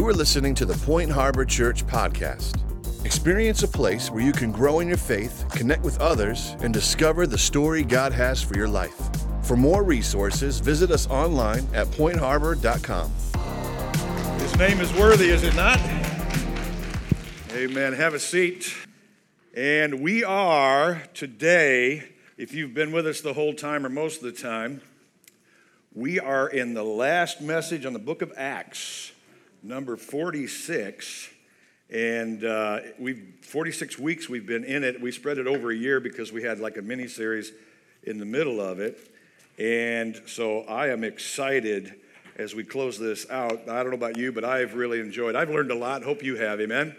You are listening to the Point Harbor Church podcast. Experience a place where you can grow in your faith, connect with others, and discover the story God has for your life. For more resources, visit us online at pointharbor.com. His name is worthy, is it not? Amen. Have a seat. And we are today, if you've been with us the whole time or most of the time, we are in the last message on the book of Acts, number 46. And 46 weeks we've been in it. We spread it over a year because we had like a mini series in the middle of it. And so I am excited as we close this out. I don't know about you, but I've really enjoyed. I've learned a lot. Hope you have. Amen.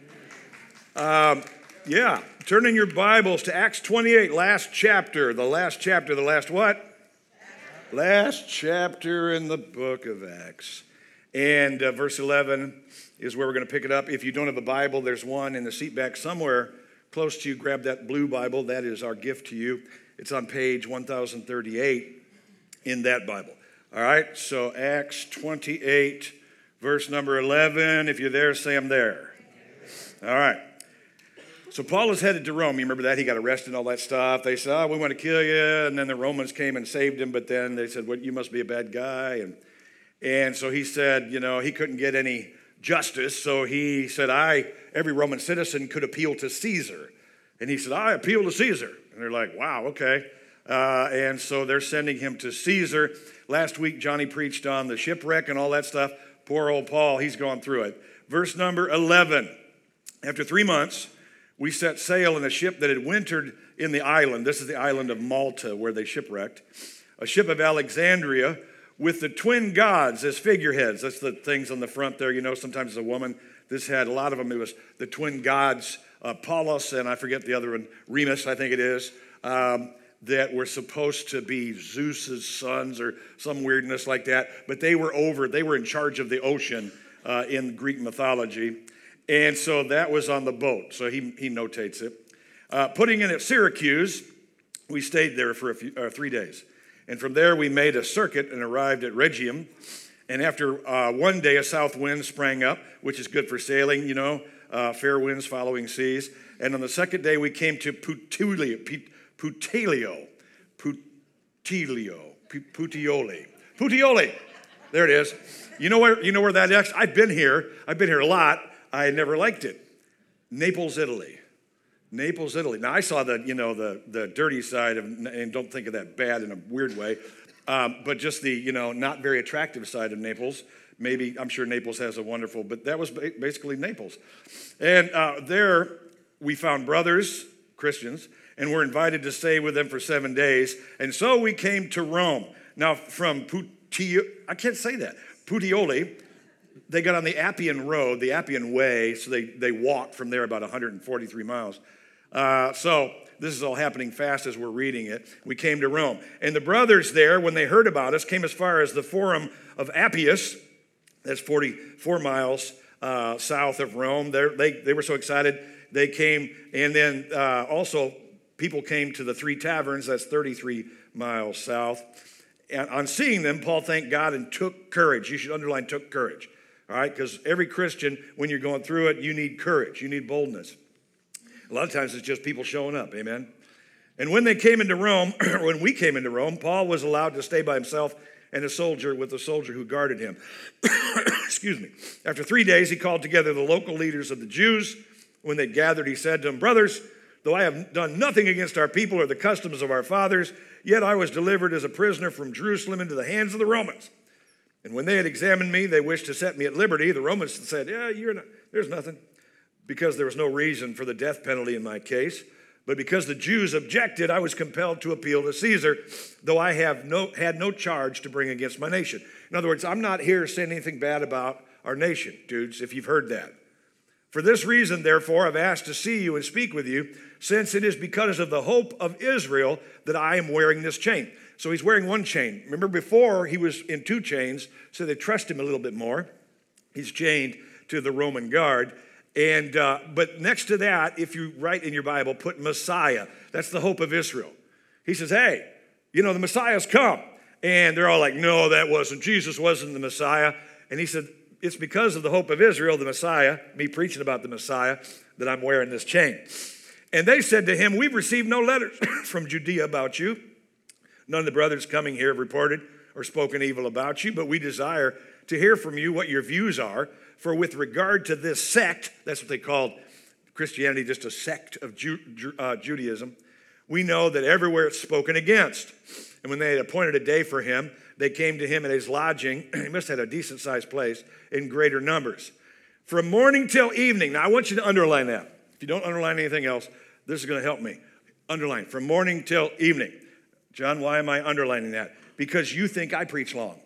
Turn in your Bibles to Acts 28, last chapter. The last what? Last chapter in the book of Acts. And verse 11 is where we're going to pick it up. If you don't have a Bible, there's one in the seat back somewhere close to you. Grab that blue Bible. That is our gift to you. It's on page 1038 in that Bible. All right, so Acts 28, verse number 11. If you're there, say I'm there. All right. So Paul is headed to Rome. You remember that? He got arrested and all that stuff. They said, we want to kill you. And then the Romans came and saved him. But then they said, you must be a bad guy. And so he said, he couldn't get any justice. So he said, every Roman citizen could appeal to Caesar. And he said, I appeal to Caesar. And they're like, wow, okay. And so they're sending him to Caesar. Last week, Johnny preached on the shipwreck and all that stuff. Poor old Paul, he's gone through it. Verse number 11. After 3 months, we set sail in a ship that had wintered in the island. This is the island of Malta where they shipwrecked. A ship of Alexandria with the twin gods as figureheads. That's the things on the front there. Sometimes it's a woman. This had a lot of them. It was the twin gods, Pallas, and I forget the other one, Remus, I think it is, that were supposed to be Zeus's sons or some weirdness like that. But they were in charge of the ocean in Greek mythology. And so that was on the boat. So he notates it. Putting in at Syracuse, we stayed there for 3 days. And from there, we made a circuit and arrived at Rhegium. And after 1 day, a south wind sprang up, which is good for sailing, fair winds following seas. And on the second day, we came to Puteoli. There it is. You know where that is? I've been here a lot. I never liked it. Naples, Italy. Now I saw the dirty side of, and don't think of that bad in a weird way, but just the not very attractive side of Naples. Maybe I'm sure Naples has a wonderful, but that was basically Naples. And there we found brothers, Christians, and were invited to stay with them for 7 days. And so we came to Rome. Now from Puteoli. They got on the Appian Road, the Appian Way, so they walked from there about 143 miles. So this is all happening fast as we're reading it. We came to Rome. And the brothers there, when they heard about us, came as far as the Forum of Appius. That's 44 miles south of Rome. They were so excited. They came, and then also people came to the Three Taverns. That's 33 miles south. And on seeing them, Paul thanked God and took courage. You should underline took courage. All right, because every Christian, when you're going through it, you need courage. You need boldness. A lot of times it's just people showing up, amen? And when we came into Rome, Paul was allowed to stay by himself and with a soldier who guarded him. Excuse me. After 3 days, he called together the local leaders of the Jews. When they gathered, he said to them, brothers, though I have done nothing against our people or the customs of our fathers, yet I was delivered as a prisoner from Jerusalem into the hands of the Romans. And when they had examined me, they wished to set me at liberty. The Romans said, there's nothing, because there was no reason for the death penalty in my case. But because the Jews objected, I was compelled to appeal to Caesar, though I had no charge to bring against my nation. In other words, I'm not here saying anything bad about our nation, dudes, if you've heard that. For this reason, therefore, I've asked to see you and speak with you, since it is because of the hope of Israel that I am wearing this chain. So he's wearing one chain. Remember, before he was in 2 chains, so they trust him a little bit more. He's chained to the Roman guard. And but next to that, if you write in your Bible, put Messiah. That's the hope of Israel. He says, hey, the Messiah's come. And they're all like, no, that wasn't. Jesus wasn't the Messiah. And he said, it's because of the hope of Israel, the Messiah, me preaching about the Messiah, that I'm wearing this chain. And they said to him, we've received no letters from Judea about you. None of the brothers coming here have reported or spoken evil about you, but we desire to hear from you what your views are. For with regard to this sect, that's what they called Christianity, just a sect of Judaism, we know that everywhere it's spoken against. And when they had appointed a day for him, they came to him at his lodging. He must have had a decent-sized place in greater numbers. From morning till evening. Now, I want you to underline that. If you don't underline anything else, this is going to help me. Underline, from morning till evening. John, why am I underlining that? Because you think I preach long.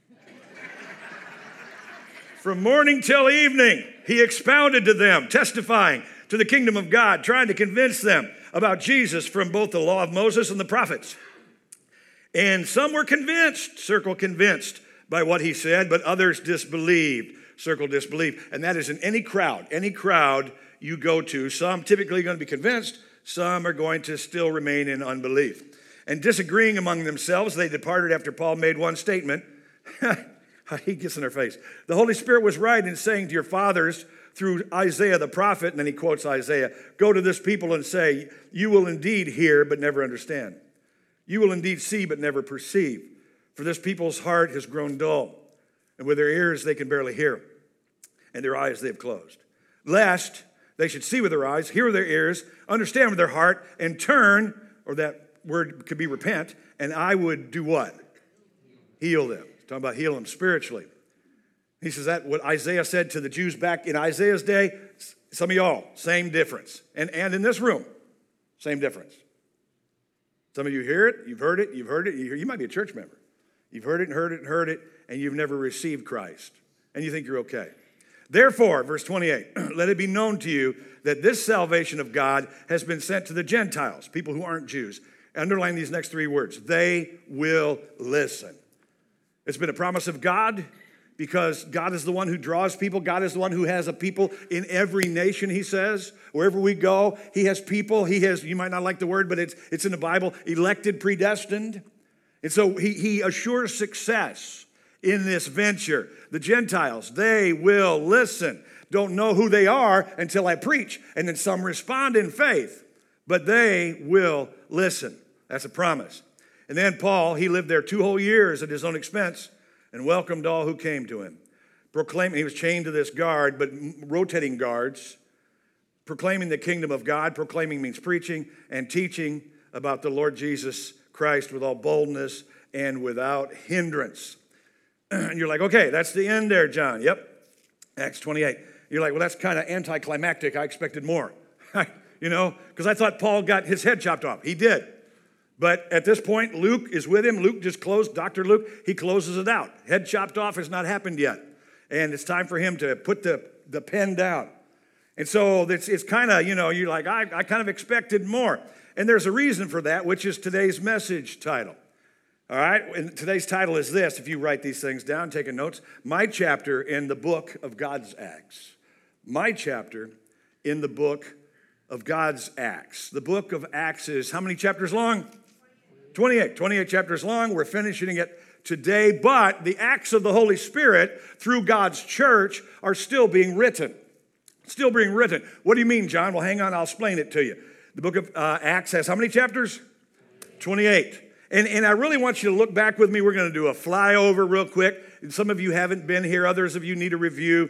From morning till evening, he expounded to them, testifying to the kingdom of God, trying to convince them about Jesus from both the law of Moses and the prophets. And some were convinced, circle convinced, by what he said, but others disbelieved, circle disbelieved. And that is in any crowd you go to. Some typically going to be convinced, some are going to still remain in unbelief. And disagreeing among themselves, they departed after Paul made one statement. He gets in their face. The Holy Spirit was right in saying to your fathers through Isaiah the prophet, and then he quotes Isaiah, go to this people and say, you will indeed hear but never understand. You will indeed see but never perceive. For this people's heart has grown dull, and with their ears they can barely hear, and their eyes they have closed. Lest they should see with their eyes, hear with their ears, understand with their heart, and turn, or that word could be repent, and I would do what? Heal them. He's talking about heal them spiritually. He says that what Isaiah said to the Jews back in Isaiah's day, some of y'all, same difference. And in this room, same difference. Some of you hear it, you've heard it, you might be a church member. You've heard it and heard it and heard it, and you've never received Christ. And you think you're okay. Therefore, verse 28, let it be known to you that this salvation of God has been sent to the Gentiles, people who aren't Jews. Underline these next three words. They will listen. It's been a promise of God because God is the one who draws people. God is the one who has a people in every nation, he says. Wherever we go, he has people. He has, you might not like the word, but it's in the Bible, elected, predestined. And so he assures success in this venture. The Gentiles, they will listen. Don't know who they are until I preach. And then some respond in faith, but they will listen. That's a promise. And then Paul, he lived there 2 whole years at his own expense and welcomed all who came to him. Proclaiming, he was chained to this guard, but rotating guards, proclaiming the kingdom of God. Proclaiming means preaching and teaching about the Lord Jesus Christ with all boldness and without hindrance. And you're like, okay, that's the end there, John. Yep, Acts 28. You're like, well, that's kind of anticlimactic. I expected more, because I thought Paul got his head chopped off. He did. But at this point, Luke is with him. Luke just closed, Dr. Luke, he closes it out. Head chopped off has not happened yet. And it's time for him to put the pen down. And so it's kind of, you're like, I kind of expected more. And there's a reason for that, which is today's message title. All right, and today's title is this. If you write these things down, taking notes, my chapter in the book of God's Acts. My chapter in the book of God's Acts. The book of Acts is how many chapters long? 28 chapters long. We're finishing it today, but the acts of the Holy Spirit through God's church are still being written. Still being written. What do you mean, John? Well, hang on, I'll explain it to you. The book of Acts has how many chapters? 28. And I really want you to look back with me. We're going to do a flyover real quick. Some of you haven't been here. Others of you need a review.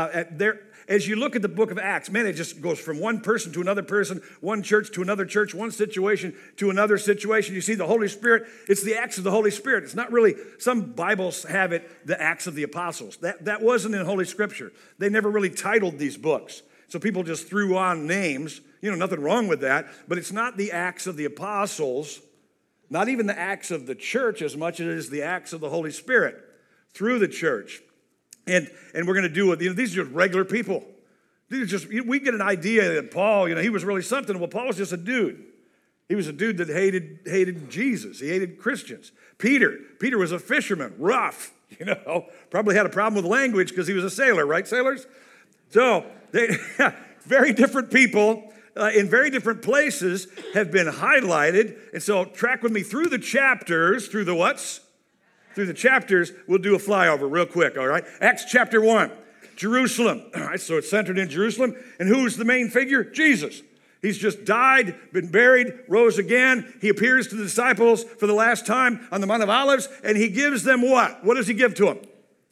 As you look at the book of Acts, man, it just goes from one person to another person, one church to another church, one situation to another situation. You see the Holy Spirit, it's the acts of the Holy Spirit. It's not really, some Bibles have it, the Acts of the Apostles. That wasn't in Holy Scripture. They never really titled these books. So people just threw on names. Nothing wrong with that. But it's not the Acts of the Apostles, not even the acts of the church as much as it is the acts of the Holy Spirit through the church. And we're going to do it. These are just regular people. We get an idea that Paul, he was really something. Well, Paul was just a dude. He was a dude that hated Jesus. He hated Christians. Peter was a fisherman, rough, probably had a problem with language because he was a sailor, right, sailors? So they very different people in very different places have been highlighted. And so track with me through the chapters, through the whats? through the chapters, we'll do a flyover real quick, all right? Acts chapter 1, Jerusalem. All right, so it's centered in Jerusalem. And who's the main figure? Jesus. He's just died, been buried, rose again. He appears to the disciples for the last time on the Mount of Olives, and he gives them what? What does he give to them?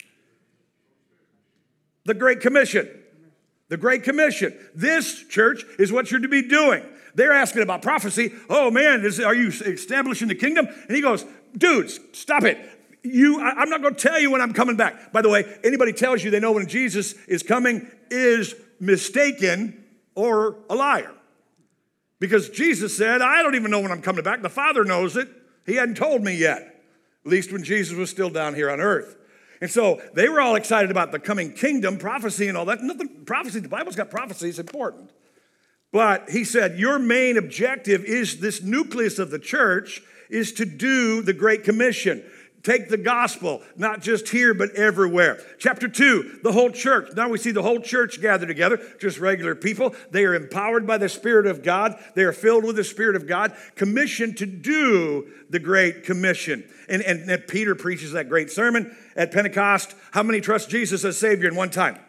The Great Commission. The Great Commission. This, church, is what you're to be doing. They're asking about prophecy. Oh, man, are you establishing the kingdom? And he goes, dudes, stop it. I'm not going to tell you when I'm coming back. By the way, anybody tells you they know when Jesus is coming is mistaken or a liar. Because Jesus said, I don't even know when I'm coming back. The Father knows it. He hadn't told me yet, at least when Jesus was still down here on earth. And so they were all excited about the coming kingdom, prophecy and all that. Nothing, prophecy, the Bible's got prophecy, it's important. But he said, your main objective is this nucleus of the church is to do the Great Commission. Take the gospel, not just here, but everywhere. Chapter 2, the whole church. Now we see the whole church gathered together, just regular people. They are empowered by the Spirit of God. They are filled with the Spirit of God, commissioned to do the Great Commission. And Peter preaches that great sermon at Pentecost. How many trust Jesus as Savior in one time?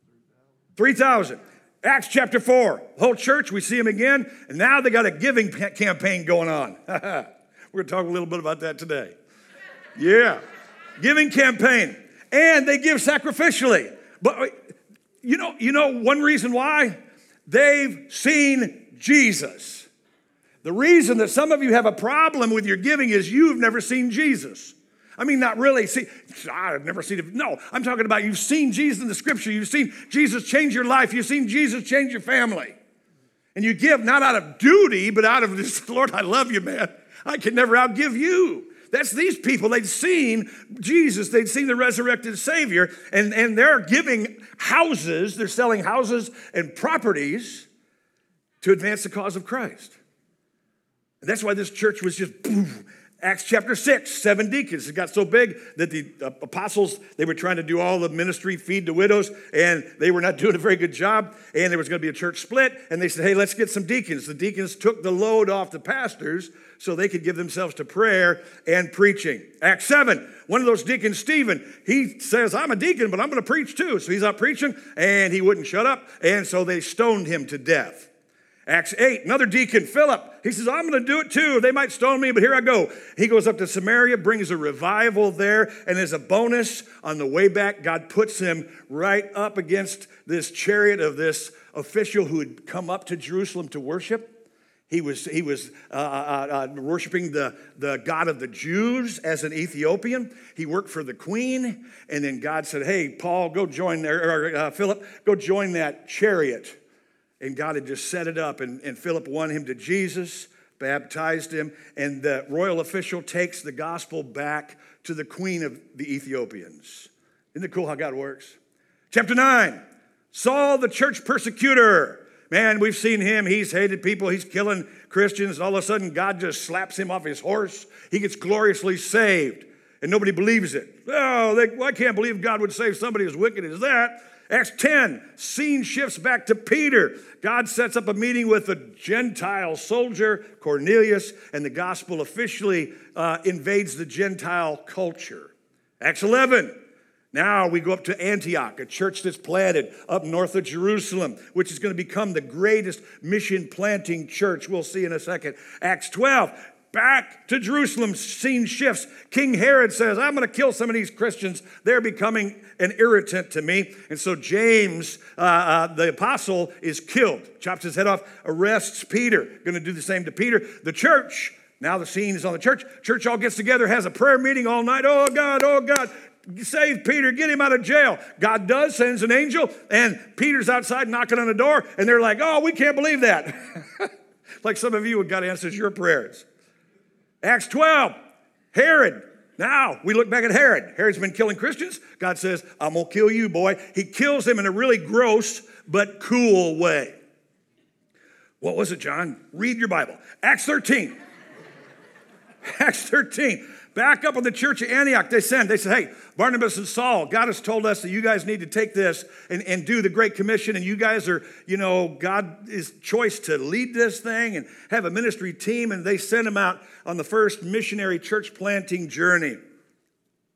3,000. Acts chapter 4, whole church, we see him again. And now they got a giving campaign going on. We're going to talk a little bit about that today. Yeah, giving campaign. And they give sacrificially. But you know one reason why? They've seen Jesus. The reason that some of you have a problem with your giving is you've never seen Jesus. I mean, not really. See, I've never seen it. No, I'm talking about you've seen Jesus in the scripture. You've seen Jesus change your life. You've seen Jesus change your family. And you give not out of duty, but out of this, Lord, I love you, man. I can never outgive you. That's these people. They'd seen Jesus. They'd seen the resurrected Savior, and they're giving houses. They're selling houses and properties to advance the cause of Christ. And that's why this church was just boom. Acts chapter 6, 7 deacons. It got so big that the apostles, they were trying to do all the ministry, feed the widows, and they were not doing a very good job, and there was going to be a church split, and they said, hey, let's get some deacons. The deacons took the load off the pastors so they could give themselves to prayer and preaching. Acts 7, one of those deacons, Stephen, he says, I'm a deacon, but I'm going to preach too. So he's out preaching, and he wouldn't shut up, and so they stoned him to death. Acts 8, another deacon, Philip, he says, I'm going to do it too. They might stone me, but here I go. He goes up to Samaria, brings a revival there, and as a bonus, on the way back, God puts him right up against this chariot of this official who had come up to Jerusalem to worship. He was worshiping the God of the Jews as an Ethiopian. He worked for the queen, and then God said, hey, Paul, go join there, or Philip, go join that chariot. And God had just set it up, and Philip won him to Jesus, baptized him, and the royal official takes the gospel back to the queen of the Ethiopians. Isn't it cool how God works? Chapter 9, Saul the church persecutor. Man, we've seen him. He's hated people. He's killing Christians. And all of a sudden, God just slaps him off his horse. He gets gloriously saved, and nobody believes it. Oh, I can't believe God would save somebody as wicked as that. Acts 10, scene shifts back to Peter. God sets up a meeting with a Gentile soldier, Cornelius, and the gospel officially invades the Gentile culture. Acts 11, now we go up to Antioch, a church that's planted up north of Jerusalem, which is going to become the greatest mission planting church. We'll see in a second. Acts 12, back to Jerusalem, scene shifts. King Herod says, I'm going to kill some of these Christians. They're becoming an irritant to me. And so James, the apostle, is killed. Chops his head off, arrests Peter. Going to do the same to Peter. The church, now the scene is on the church. Church all gets together, has a prayer meeting all night. Oh, God, save Peter, get him out of jail. God does, sends an angel, and Peter's outside knocking on the door, and they're like, oh, we can't believe that. Like some of you, God answers your prayers. Acts 12, Herod. Now, we look back at Herod. Herod's been killing Christians. God says, I'm going to kill you, boy. He kills him in a really gross but cool way. What was it, John? Read your Bible. Acts 13. Acts 13. Back up in the church of Antioch, they said, hey, Barnabas and Saul, God has told us that you guys need to take this and do the Great Commission, and you guys are, God's choice to lead this thing and have a ministry team, and they sent them out on the first missionary church planting journey.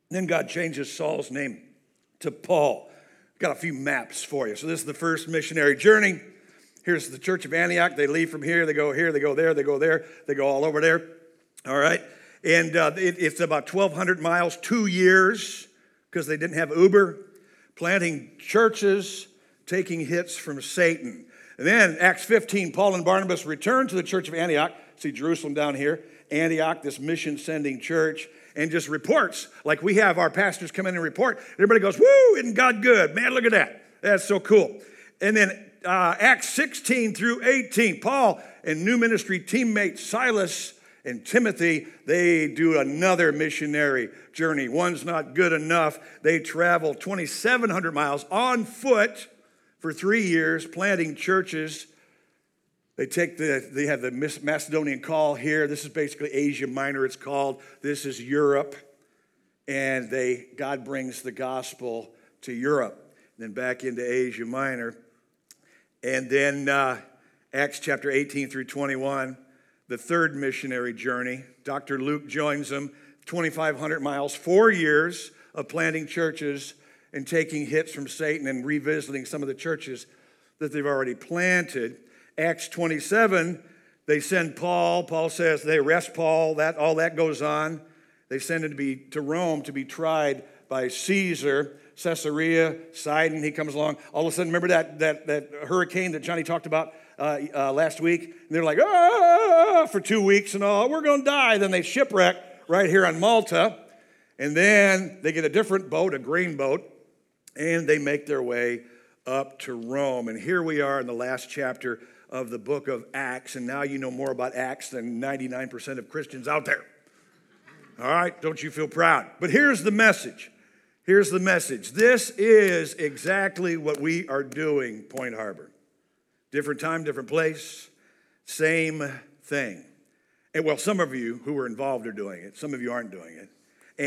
Then God changes Saul's name to Paul. Got a few maps for you. So this is the first missionary journey. Here's the church of Antioch. They leave from here. They go here. They go there. They go there. They go all over there. All right. And it's about 1,200 miles, 2 years, because they didn't have Uber, planting churches, taking hits from Satan. And then Acts 15, Paul and Barnabas return to the church of Antioch. See Jerusalem down here. Antioch, this mission-sending church, and just reports, like we have our pastors come in and report. Everybody goes, woo, isn't God good? Man, look at that. That's so cool. And then Acts 16 through 18, Paul and new ministry teammates Silas and Timothy, they do another missionary journey. One's not good enough. They travel 2,700 miles on foot for 3 years, planting churches. They have the Macedonian call here. This is basically Asia Minor, it's called. This is Europe. And God brings the gospel to Europe, then back into Asia Minor. And then Acts chapter 18 through 21, the third missionary journey. Dr. Luke joins them, 2,500 miles, 4 years of planting churches and taking hits from Satan and revisiting some of the churches that they've already planted. Acts 27, they send Paul. Paul says they arrest Paul. All that goes on. They send him to Rome to be tried by Caesar. Caesarea, Sidon, he comes along. All of a sudden, remember that hurricane that Johnny talked about last week? And they're like, for 2 weeks and all, we're going to die. Then they shipwreck right here on Malta. And then they get a different boat, a grain boat, and they make their way up to Rome. And here we are in the last chapter of the book of Acts, and now you know more about Acts than 99% of Christians out there. All right, don't you feel proud? But here's the message. Here's the message. This is exactly what we are doing, Point Harbor. Different time, different place, same thing. And well, some of you who are involved are doing it. Some of you aren't doing it.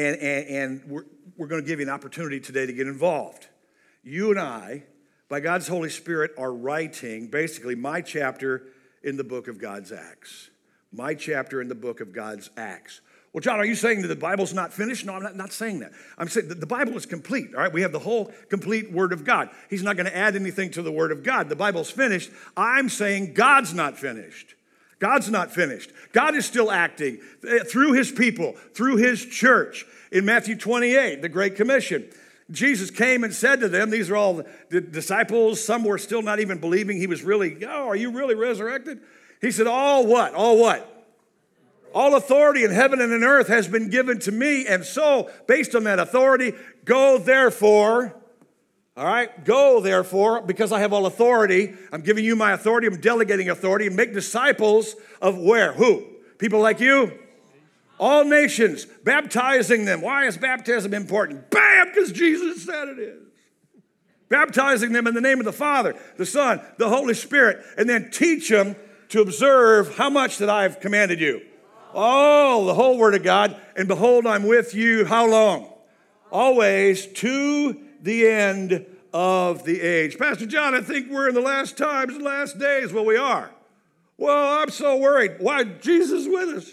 And we're going to give you an opportunity today to get involved. You and I, by God's Holy Spirit, are writing basically my chapter in the book of God's Acts. My chapter in the book of God's Acts. Well, John, are you saying that the Bible's not finished? No, I'm not saying that. I'm saying that the Bible is complete, all right? We have the whole complete Word of God. He's not going to add anything to the Word of God. The Bible's finished. I'm saying God's not finished. God's not finished. God is still acting through His people, through His church. In Matthew 28, the Great Commission, Jesus came and said to them, these are all the disciples. Some were still not even believing He was really, are you really resurrected? He said, all what? All what? All authority in heaven and in earth has been given to me. And so, based on that authority, go therefore, all right? Go therefore, because I have all authority. I'm giving you my authority. I'm delegating authority. And make disciples of where? Who? People like you? All nations, baptizing them. Why is baptism important? Bam, because Jesus said it is. Baptizing them in the name of the Father, the Son, the Holy Spirit, and then teach them to observe how much that I've commanded you. Oh, the whole Word of God. And behold, I'm with you how long? Always to the end of the age. Pastor John, I think we're in the last times, the last days. Well, we are. Well, I'm so worried. Why? Jesus is with us.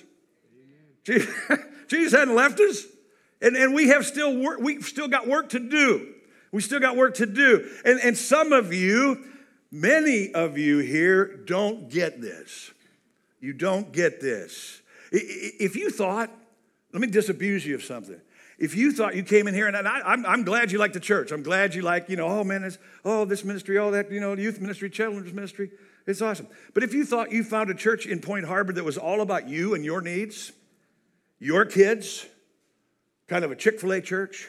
Jesus hadn't left us. And we have still work. We've still got work to do. We still got work to do. And some of you, many of you here don't get this. You don't get this. If you thought, let me disabuse you of something. If you thought you came in here, and I'm glad you like the church. I'm glad you like, oh man, this ministry, all that, youth ministry, children's ministry. It's awesome. But if you thought you found a church in Point Harbor that was all about you and your needs, your kids, kind of a Chick-fil-A church,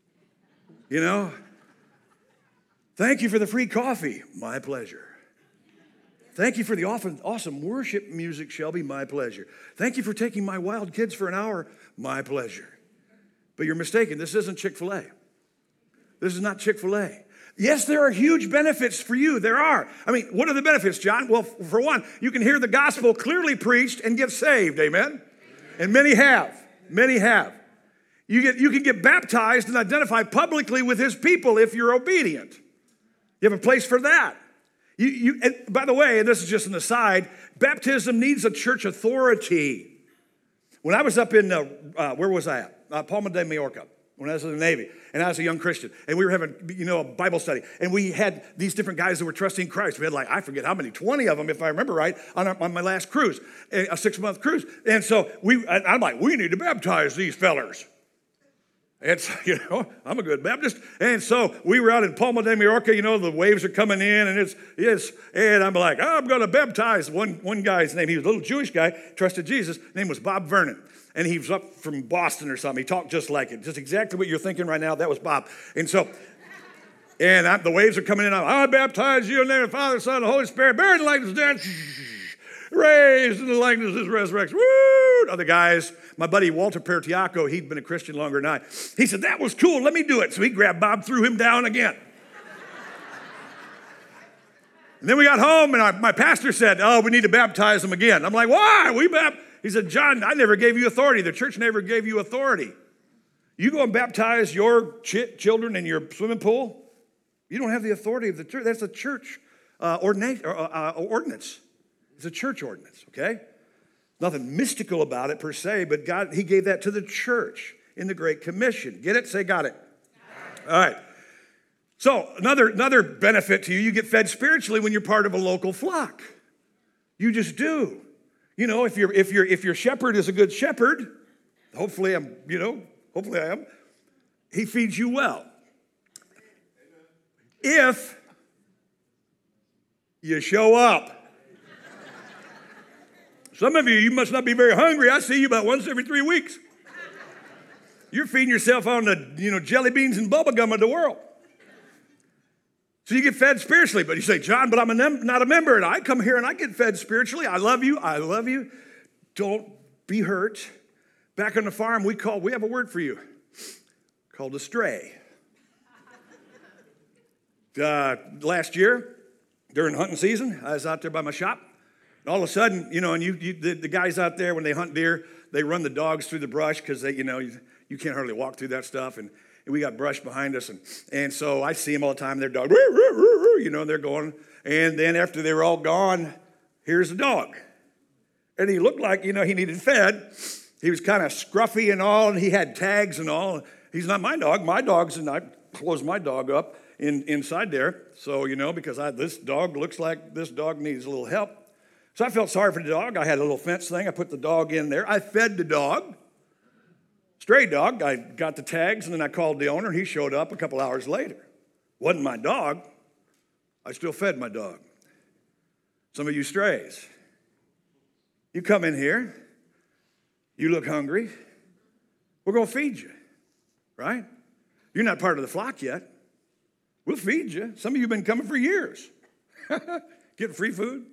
thank you for the free coffee. My pleasure. Thank you for the awesome worship music, Shelby. My pleasure. Thank you for taking my wild kids for an hour. My pleasure. But you're mistaken. This isn't Chick-fil-A. This is not Chick-fil-A. Yes, there are huge benefits for you. There are. I mean, what are the benefits, John? Well, for one, you can hear the gospel clearly preached and get saved. Amen? And many have. Many have. You can get baptized and identify publicly with His people if you're obedient. You have a place for that. And by the way, and this is just an aside, baptism needs a church authority. When I was up in, where was I at? Palma de Mallorca. when I was in the Navy, and I was a young Christian, and we were having, a Bible study, and we had these different guys that were trusting Christ. We had I forget how many, 20 of them, if I remember right, on my last cruise, a 6-month cruise. And so I'm like, we need to baptize these fellers. And so, I'm a good Baptist. And so we were out in Palma de Mallorca, the waves are coming in, and and I'm like, I'm going to baptize one guy's name. He was a little Jewish guy, trusted Jesus. His name was Bob Vernon. And he was up from Boston or something. He talked just like it. Just exactly what you're thinking right now. That was Bob. And so, the waves are coming in. I baptize you in the name of the Father, Son, and the Holy Spirit. Buried in the likeness of death. Raised in the likeness of his resurrection. Woo! Other guys, my buddy Walter Pertiaco, he'd been a Christian longer than I. He said, that was cool. Let me do it. So he grabbed Bob, threw him down again. And then we got home, and my pastor said, we need to baptize him again. I'm like, why? He said, John, I never gave you authority. The church never gave you authority. You go and baptize your children in your swimming pool, you don't have the authority of the church. That's a church ordinance. It's a church ordinance, okay? Nothing mystical about it per se, but God, he gave that to the church in the Great Commission. Get it? Say, got it. All right. So another benefit to you get fed spiritually when you're part of a local flock. You just do. If your shepherd is a good shepherd, hopefully I am, he feeds you well. If you show up. Some of you must not be very hungry. I see you about once every 3 weeks. You're feeding yourself on the, jelly beans and bubble gum of the world. So you get fed spiritually, but you say, John, but I'm not a member, and I come here and I get fed spiritually. I love you. Don't be hurt. Back on the farm, we have a word for you called a stray. Last year, during hunting season, I was out there by my shop, and all of a sudden, the guys out there, when they hunt deer, they run the dogs through the brush because you can't hardly walk through that stuff, and we got brush behind us, and so I see them all the time. Their dog, they're going. And then after they were all gone, here's the dog. And he looked like, he needed fed. He was kind of scruffy and all, and he had tags and all. He's not my dog. My dog's, and I closed my dog up inside there. So, because this dog looks like this dog needs a little help. So I felt sorry for the dog. I had a little fence thing. I put the dog in there. I fed the dog. Stray dog, I got the tags, and then I called the owner, and he showed up a couple hours later. Wasn't my dog. I still fed my dog. Some of you strays, you come in here, you look hungry, we're going to feed you, right? You're not part of the flock yet. We'll feed you. Some of you have been coming for years. Getting free food.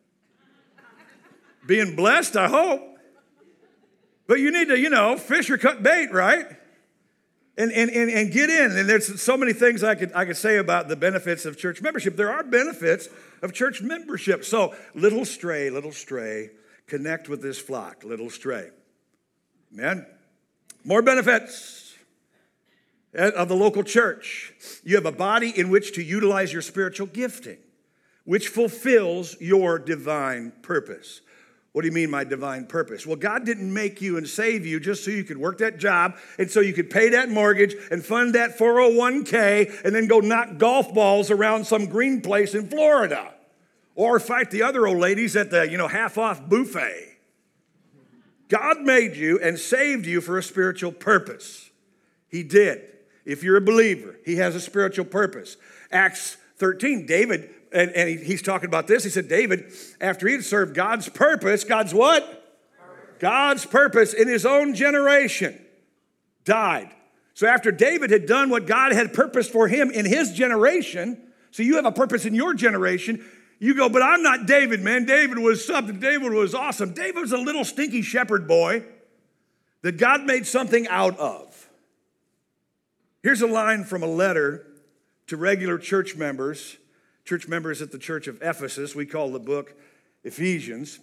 Being blessed, I hope. But you need to, fish or cut bait, right? And get in. And there's so many things I could say about the benefits of church membership. There are benefits of church membership. So little stray, connect with this flock, little stray. Amen? More benefits of the local church. You have a body in which to utilize your spiritual gifting, which fulfills your divine purpose. What do you mean, my divine purpose? Well, God didn't make you and save you just so you could work that job and so you could pay that mortgage and fund that 401k and then go knock golf balls around some green place in Florida or fight the other old ladies at the, half-off buffet. God made you and saved you for a spiritual purpose. He did. If you're a believer, he has a spiritual purpose. Acts 13, David, and he's talking about this. He said, David, after he had served God's purpose, God's what? Purpose. God's purpose in his own generation, died. So after David had done what God had purposed for him in his generation, so you have a purpose in your generation, you go, but I'm not David, man. David was something. David was awesome. David was a little stinky shepherd boy that God made something out of. Here's a line from a letter to regular church members at the church of Ephesus. We call the book Ephesians.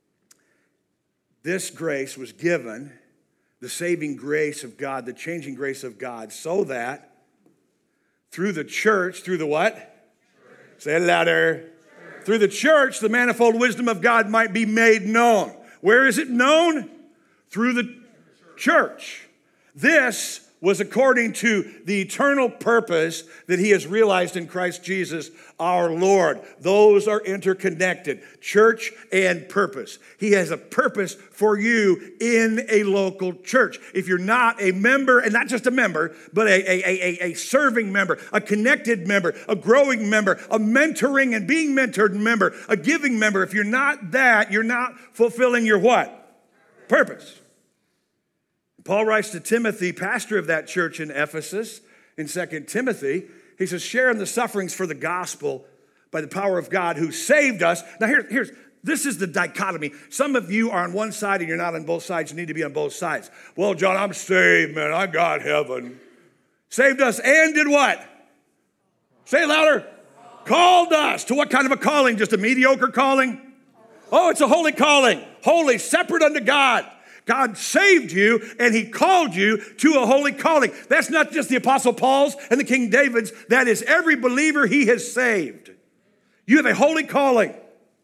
This grace was given, the saving grace of God, the changing grace of God, so that through the church, through the what? Church. Say it louder. Church. Through the church, the manifold wisdom of God might be made known. Where is it known? Through the church. This was according to the eternal purpose that he has realized in Christ Jesus our Lord. Those are interconnected, church and purpose. He has a purpose for you in a local church. If you're not a member, and not just a member, but a serving member, a connected member, a growing member, a mentoring and being mentored member, a giving member, if you're not that, you're not fulfilling your what? Purpose. Paul writes to Timothy, pastor of that church in Ephesus, in 2 Timothy, he says, share in the sufferings for the gospel by the power of God who saved us. Now this is the dichotomy. Some of you are on one side and you're not on both sides. You need to be on both sides. Well, John, I'm saved, man. I got heaven. Saved us and did what? Say it louder. Called us. To what kind of a calling? Just a mediocre calling? Oh, it's a holy calling. Holy, separate unto God. God saved you and he called you to a holy calling. That's not just the Apostle Paul's and the King David's. That is every believer he has saved. You have a holy calling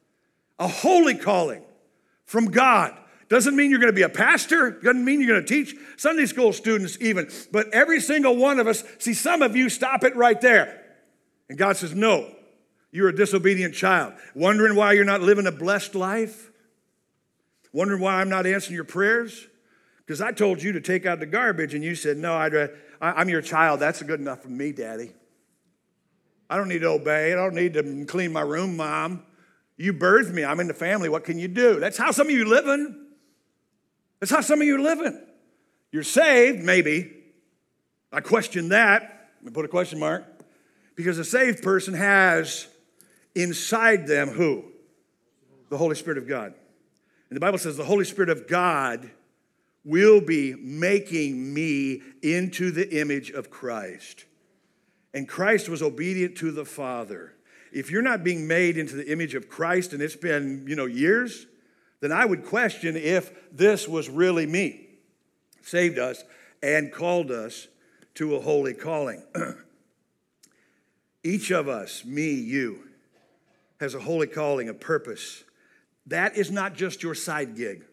from God. Doesn't mean you're going to be a pastor. Doesn't mean you're going to teach Sunday school students even. But every single one of us, see, some of you stop it right there. And God says, no, you're a disobedient child. Wondering why you're not living a blessed life? Wondering why I'm not answering your prayers? Because I told you to take out the garbage and you said, no, I'm your child. That's good enough for me, Daddy. I don't need to obey. I don't need to clean my room, Mom. You birthed me. I'm in the family. What can you do? That's how some of you living. That's how some of you are living. You're saved, maybe. I question that. Let me put a question mark. Because a saved person has inside them who? The Holy Spirit of God. And the Bible says the Holy Spirit of God will be making me into the image of Christ. And Christ was obedient to the Father. If you're not being made into the image of Christ and it's been, years, then I would question if this was really me. Saved us and called us to a holy calling. Each of us, me, you, has a holy calling, a purpose. That is not just your side gig.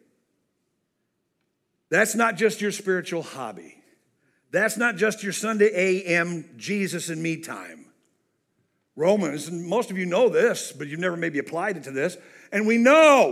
That's not just your spiritual hobby. That's not just your Sunday a.m. Jesus and me time. Romans, and most of you know this, but you've never maybe applied it to this. And we know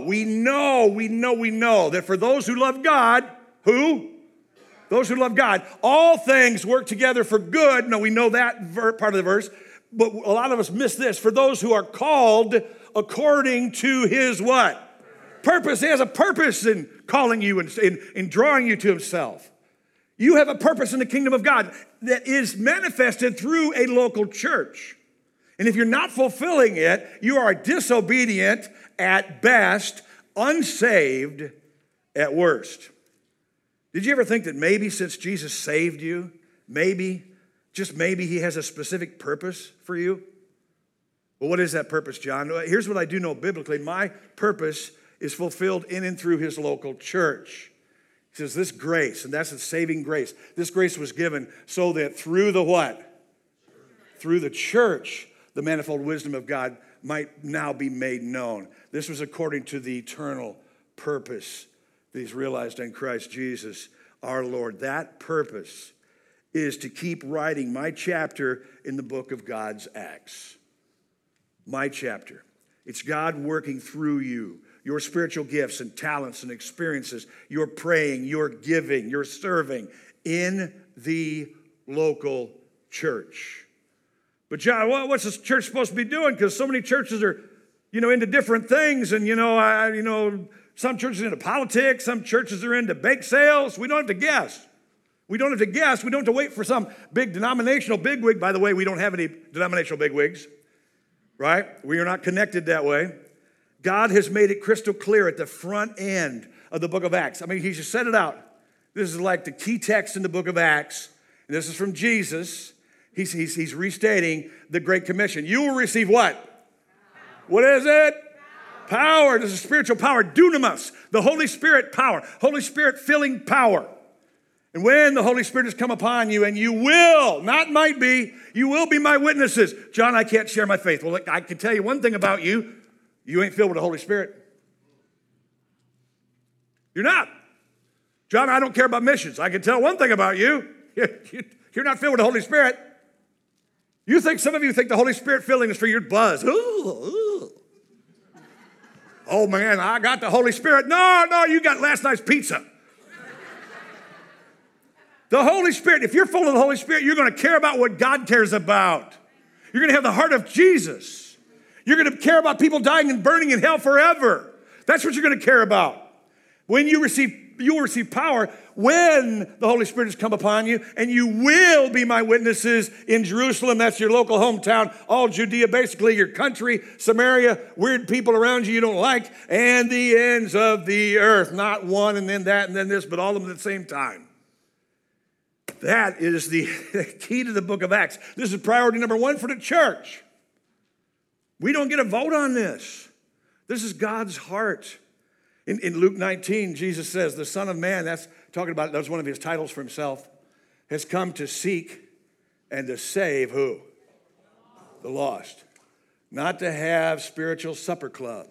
that for those who love God, who? Those who love God, all things work together for good. No, we know that part of the verse, but a lot of us miss this. For those who are called according to his what? Purpose. He has a purpose in calling you and in drawing you to himself. You have a purpose in the kingdom of God that is manifested through a local church. And if you're not fulfilling it, you are disobedient at best, unsaved at worst. Did you ever think that maybe since Jesus saved you, just maybe he has a specific purpose for you? Well, what is that purpose, John? Here's what I do know biblically. My purpose is fulfilled in and through his local church. He says this grace, and that's the saving grace. This grace was given so that through the what? Through the church, the manifold wisdom of God might now be made known. This was according to the eternal purpose that he's realized in Christ Jesus, our Lord. That purpose is to keep writing my chapter in the book of God's Acts. My chapter. It's God working through you, your spiritual gifts and talents and experiences, your praying, your giving, your serving in the local church. But John, what's this church supposed to be doing? Because so many churches are, into different things, and some churches are into politics, some churches are into bake sales. We don't have to guess. We don't have to wait for some big denominational bigwig. By the way, we don't have any denominational bigwigs. Right? We are not connected that way. God has made it crystal clear at the front end of the book of Acts. I mean, he just said it out. This is like the key text in the book of Acts. And this is from Jesus. He's restating the Great Commission. You will receive what? What is it? Power. This is spiritual power. Dunamis. The Holy Spirit power. Holy Spirit filling power. And when the Holy Spirit has come upon you, and you will, not might be, you will be my witnesses. John, I can't share my faith. Well, I can tell you one thing about you. You ain't filled with the Holy Spirit. You're not. John, I don't care about missions. I can tell one thing about you. You're not filled with the Holy Spirit. Some of you think the Holy Spirit filling is for your buzz. Ooh. Oh man, I got the Holy Spirit. No, you got last night's pizza. The Holy Spirit, if you're full of the Holy Spirit, you're going to care about what God cares about. You're going to have the heart of Jesus. You're going to care about people dying and burning in hell forever. That's what you're going to care about. When you will receive power when the Holy Spirit has come upon you, and you will be my witnesses in Jerusalem. That's your local hometown, all Judea, basically your country, Samaria, weird people around you don't like, and the ends of the earth. Not one and then that and then this, but all of them at the same time. That is the key to the book of Acts. This is priority number one for the church. We don't get a vote on this. This is God's heart. In Luke 19, Jesus says, the Son of Man, that's one of his titles for himself, has come to seek and to save who? The lost. Not to have spiritual supper clubs.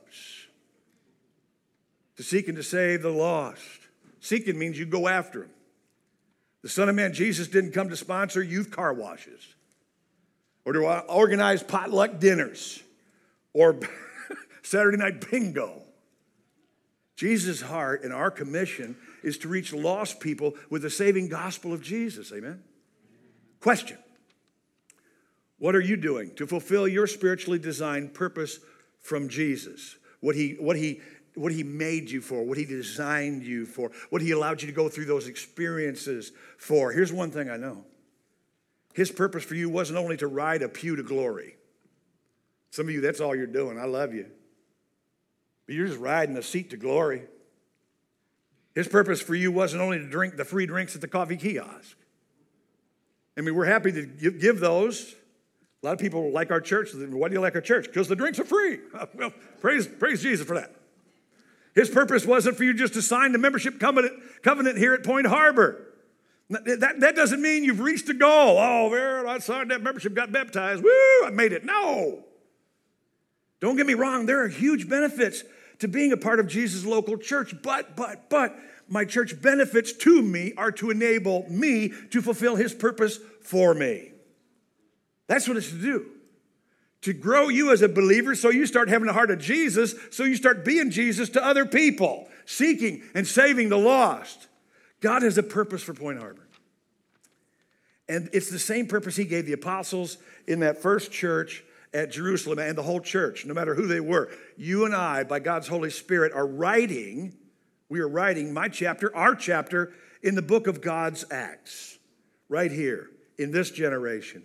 To seek and to save the lost. Seeking means you go after them. The Son of Man, Jesus, didn't come to sponsor youth car washes or to organize potluck dinners or Saturday night bingo. Jesus' heart and our commission is to reach lost people with the saving gospel of Jesus. Amen? Question. What are you doing to fulfill your spiritually designed purpose from Jesus? What he made you for, what he designed you for, what he allowed you to go through those experiences for. Here's one thing I know. His purpose for you wasn't only to ride a pew to glory. Some of you, that's all you're doing. I love you. But you're just riding a seat to glory. His purpose for you wasn't only to drink the free drinks at the coffee kiosk. I mean, we're happy to give those. A lot of people like our church. Why do you like our church? Because the drinks are free. Well, praise Jesus for that. His purpose wasn't for you just to sign the membership covenant here at Point Harbor. That doesn't mean you've reached a goal. Oh, there, I signed that membership, got baptized. Woo, I made it. No. Don't get me wrong. There are huge benefits to being a part of Jesus' local church. But my church benefits to me are to enable me to fulfill his purpose for me. That's what it's to do. To grow you as a believer so you start having the heart of Jesus, so you start being Jesus to other people, seeking and saving the lost. God has a purpose for Point Harbor. And it's the same purpose he gave the apostles in that first church at Jerusalem and the whole church, no matter who they were. You and I, by God's Holy Spirit, are writing my chapter, our chapter, in the book of God's Acts, right here, in this generation.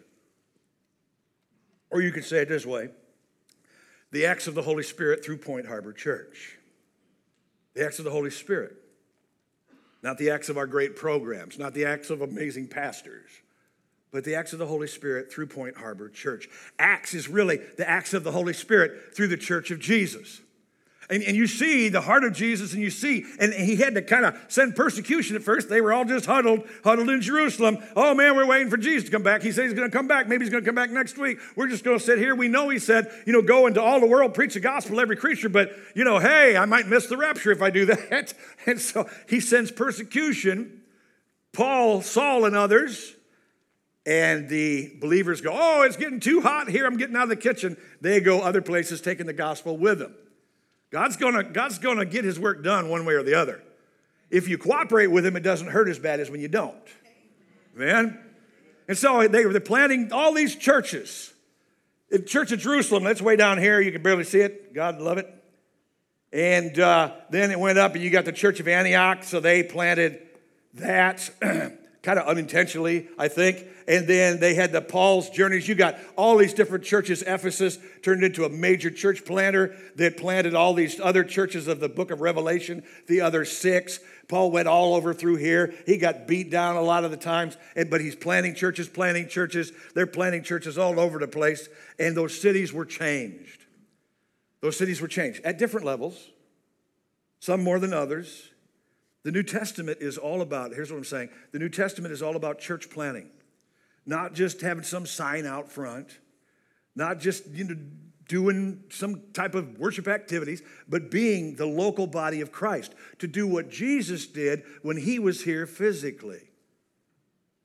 Or you could say it this way, the acts of the Holy Spirit through Point Harbor Church. The acts of the Holy Spirit. Not the acts of our great programs, not the acts of amazing pastors, but the acts of the Holy Spirit through Point Harbor Church. Acts is really the acts of the Holy Spirit through the church of Jesus. And you see the heart of Jesus, and he had to kind of send persecution at first. They were all just huddled in Jerusalem. Oh man, we're waiting for Jesus to come back. He said he's going to come back. Maybe he's going to come back next week. We're just going to sit here. We know he said, go into all the world, preach the gospel to every creature, but hey, I might miss the rapture if I do that. And so he sends persecution. Paul, Saul, and others, and the believers go, oh, it's getting too hot here. I'm getting out of the kitchen. They go other places, taking the gospel with them. God's gonna get his work done one way or the other. If you cooperate with him, it doesn't hurt as bad as when you don't. Amen? And so they're planting all these churches. The Church of Jerusalem, that's way down here. You can barely see it. God love it. And then it went up, and you got the Church of Antioch, so they planted that kind of unintentionally, I think. And then they had the Paul's journeys. You got all these different churches. Ephesus turned into a major church planter that planted all these other churches of the book of Revelation, the other 6. Paul went all over through here. He got beat down a lot of the times, but he's planting churches. They're planting churches all over the place, and those cities were changed. Those cities were changed at different levels, some more than others. The New Testament is all about, here's what I'm saying, the New Testament is all about church planting. Not just having some sign out front, not just doing some type of worship activities, but being the local body of Christ, to do what Jesus did when he was here physically.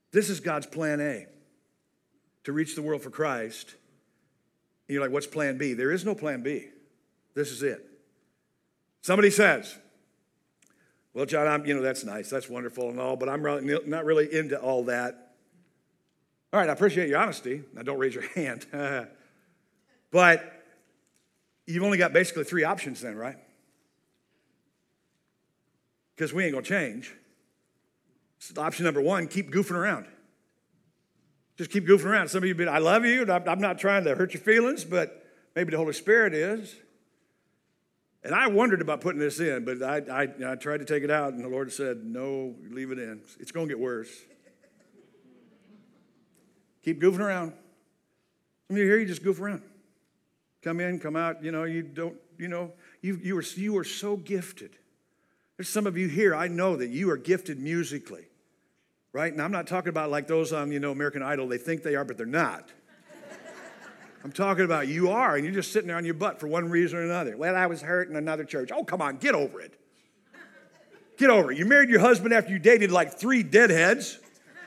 This is God's plan A, to reach the world for Christ. And you're like, what's plan B? There is no plan B. This is it. Somebody says, well, John, that's nice, that's wonderful and all, but I'm not really into all that. All right, I appreciate your honesty. Now, don't raise your hand. But you've only got basically 3 options then, right? Because we ain't going to change. So option number 1, keep goofing around. Just keep goofing around. Some of you, I love you, and I'm not trying to hurt your feelings, but maybe the Holy Spirit is. And I wondered about putting this in, but I tried to take it out, and the Lord said, no, leave it in. It's going to get worse. Keep goofing around. Some of you here, you just goof around. Come in, come out, you are so gifted. There's some of you here, I know that you are gifted musically, right? And I'm not talking about like those on, American Idol. They think they are, but they're not. I'm talking about you are, and you're just sitting there on your butt for one reason or another. Well, I was hurt in another church. Oh, come on, get over it. Get over it. You married your husband after you dated like 3 deadheads.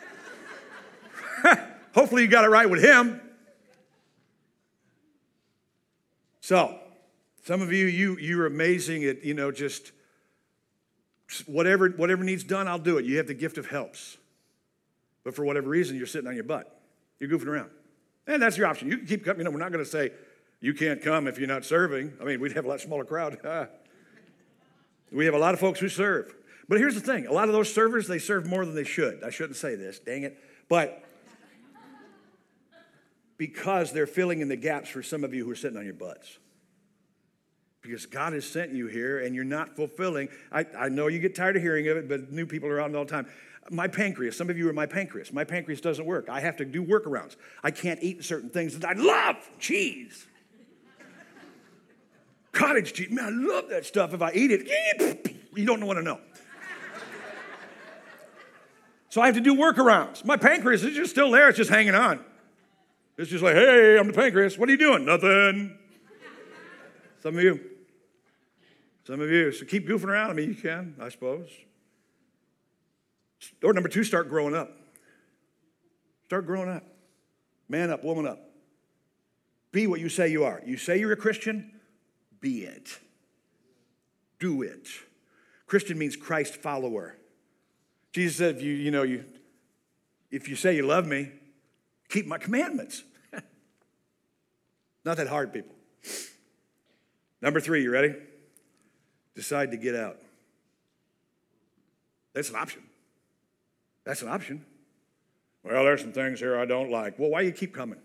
Hopefully you got it right with him. So, some of you, you're amazing at, just whatever needs done, I'll do it. You have the gift of helps. But for whatever reason, you're sitting on your butt. You're goofing around. And that's your option. You can keep coming. We're not going to say you can't come if you're not serving. I mean, we'd have a lot smaller crowd. We have a lot of folks who serve. But here's the thing. A lot of those servers, they serve more than they should. I shouldn't say this, dang it. But because they're filling in the gaps for some of you who are sitting on your butts. Because God has sent you here and you're not fulfilling. I know you get tired of hearing of it, but new people are around all the time. My pancreas, some of you are my pancreas. My pancreas doesn't work. I have to do workarounds. I can't eat certain things that I love. Cheese. Cottage cheese. Man, I love that stuff. If I eat it, you don't want to know. So I have to do workarounds. My pancreas is just still there. It's just hanging on. It's just like, hey, I'm the pancreas. What are you doing? Nothing. Some of you. So keep goofing around. I mean, you can, I suppose. Or number 2, start growing up. Start growing up. Man up, woman up. Be what you say you are. You say you're a Christian, be it. Do it. Christian means Christ follower. Jesus said, if you say you love me, keep my commandments. Not that hard, people. Number 3, you ready? Decide to get out. That's an option. That's an option. Well, there's some things here I don't like. Well, why do you keep coming?